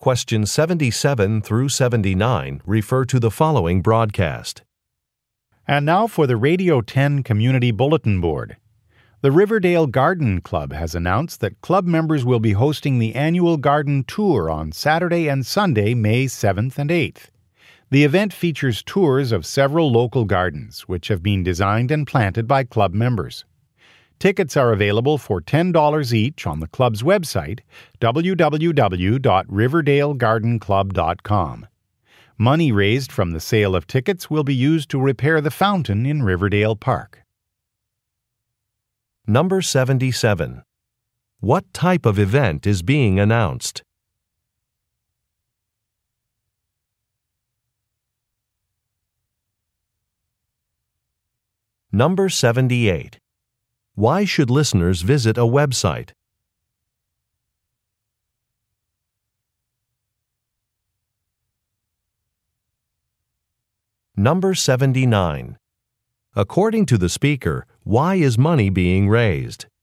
Questions 77 through 79 refer to the following broadcast. And now for the Radio 10 Community Bulletin Board. The Riverdale Garden Club has announced that club members will be hosting the annual garden tour on Saturday and Sunday, May 7th and 8th. The event features tours of several local gardens, which have been designed and planted by club members. Tickets are available for $10 each on the club's website, www.riverdalegardenclub.com. Money raised from the sale of tickets will be used to repair the fountain in Riverdale Park. Number 77. What type of event is being announced? Number 78. Why should listeners visit a website? Number 79. According to the speaker, why is money being raised?